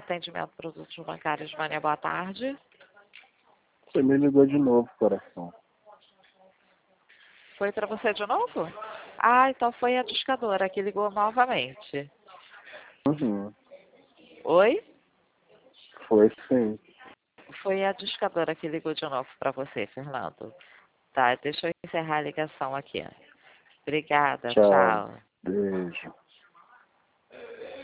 Atendimento Produtos Bancários, Vânia, boa tarde. Você me ligou de novo, coração. Foi para você de novo? Ah, então foi a discadora que ligou novamente. Uhum. Oi? Foi sim. Foi a discadora que ligou de novo para você, Fernando. Tá, deixa eu encerrar a ligação aqui. Obrigada, Tchau. tchau. Beijo.